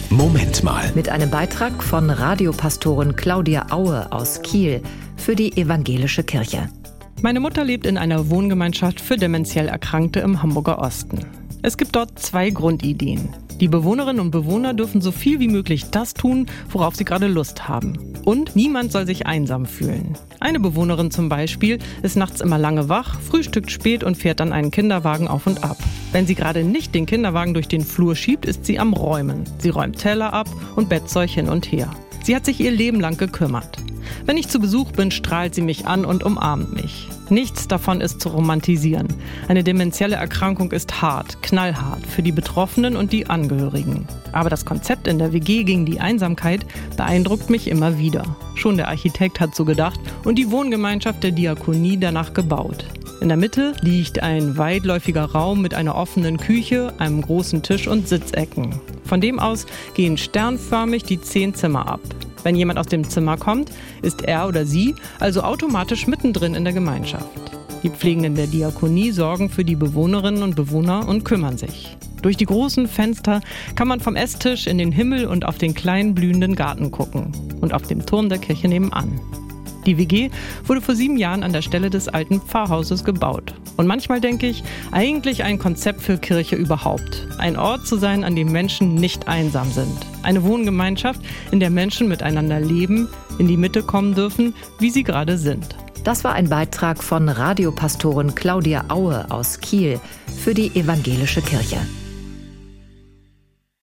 Moment mal. Mit einem Beitrag von Radiopastorin Claudia Aue aus Kiel für die Evangelische Kirche. Meine Mutter lebt in einer Wohngemeinschaft für dementiell Erkrankte im Hamburger Osten. Es gibt dort 2 Grundideen. Die Bewohnerinnen und Bewohner dürfen so viel wie möglich das tun, worauf sie gerade Lust haben. Und niemand soll sich einsam fühlen. Eine Bewohnerin zum Beispiel ist nachts immer lange wach, frühstückt spät und fährt dann einen Kinderwagen auf und ab. Wenn sie gerade nicht den Kinderwagen durch den Flur schiebt, ist sie am Räumen. Sie räumt Teller ab und Bettzeug hin und her. Sie hat sich ihr Leben lang gekümmert. Wenn ich zu Besuch bin, strahlt sie mich an und umarmt mich. Nichts davon ist zu romantisieren. Eine dementielle Erkrankung ist hart, knallhart für die Betroffenen und die Angehörigen. Aber das Konzept in der WG gegen die Einsamkeit beeindruckt mich immer wieder. Schon der Architekt hat so gedacht und die Wohngemeinschaft der Diakonie danach gebaut. In der Mitte liegt ein weitläufiger Raum mit einer offenen Küche, einem großen Tisch und Sitzecken. Von dem aus gehen sternförmig die 10 Zimmer ab. Wenn jemand aus dem Zimmer kommt, ist er oder sie also automatisch mittendrin in der Gemeinschaft. Die Pflegenden der Diakonie sorgen für die Bewohnerinnen und Bewohner und kümmern sich. Durch die großen Fenster kann man vom Esstisch in den Himmel und auf den kleinen blühenden Garten gucken und auf dem Turm der Kirche nebenan. Die WG wurde vor 7 Jahren an der Stelle des alten Pfarrhauses gebaut. Und manchmal denke ich, eigentlich ein Konzept für Kirche überhaupt. Ein Ort zu sein, an dem Menschen nicht einsam sind. Eine Wohngemeinschaft, in der Menschen miteinander leben, in die Mitte kommen dürfen, wie sie gerade sind. Das war ein Beitrag von Radiopastorin Claudia Aue aus Kiel für die Evangelische Kirche.